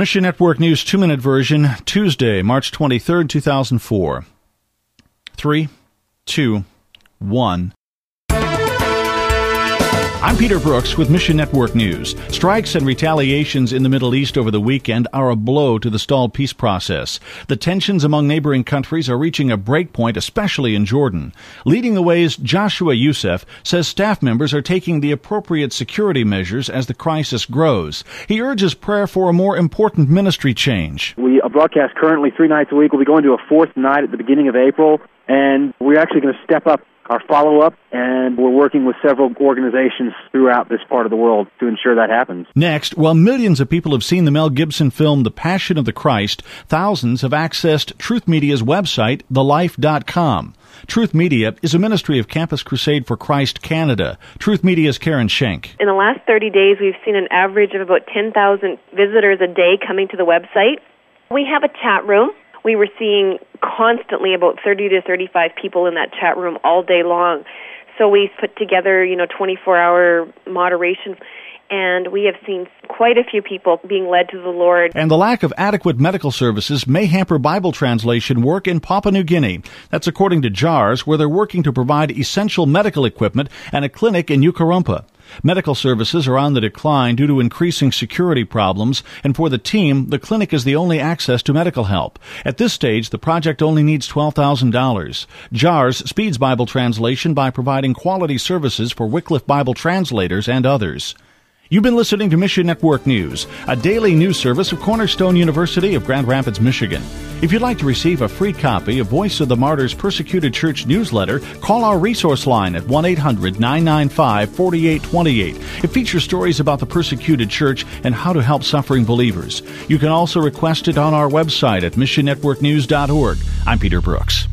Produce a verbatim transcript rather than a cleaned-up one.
Mission Network News two-minute version, Tuesday, March twenty-third, two thousand four. Three, two, one. I'm Peter Brooks with Mission Network News. Strikes and retaliations in the Middle East over the weekend are a blow to the stalled peace process. The tensions among neighboring countries are reaching a breakpoint, especially in Jordan. Leading the way is Joshua Youssef, says staff members are taking the appropriate security measures as the crisis grows. He urges prayer for a more important ministry change. We broadcast currently three nights a week. We'll be going to a fourth night at the beginning of April, and we're actually going to step up our follow-up, and we're working with several organizations throughout this part of the world to ensure that happens. Next, while millions of people have seen the Mel Gibson film The Passion of the Christ, thousands have accessed Truth Media's website, the life dot com. Truth Media is a ministry of Campus Crusade for Christ Canada. Truth Media's Karen Schenk. In the last thirty days, we've seen an average of about ten thousand visitors a day coming to the website. We have a chat room. We were seeing constantly about thirty to thirty-five people in that chat room all day long. So we put together, you know, twenty-four hour moderation, and we have seen quite a few people being led to the Lord. And the lack of adequate medical services may hamper Bible translation work in Papua New Guinea. That's according to JARS, where they're working to provide essential medical equipment and a clinic in Ukarumpa. Medical services are on the decline due to increasing security problems, and for the team, the clinic is the only access to medical help. At this stage, the project only needs twelve thousand dollars. JARS speeds Bible translation by providing quality services for Wycliffe Bible translators and others. You've been listening to Mission Network News, a daily news service of Cornerstone University of Grand Rapids, Michigan. If you'd like to receive a free copy of Voice of the Martyrs Persecuted Church newsletter, call our resource line at one eight hundred nine nine five four eight two eight. It features stories about the persecuted church and how to help suffering believers. You can also request it on our website at mission network news dot org. I'm Peter Brooks.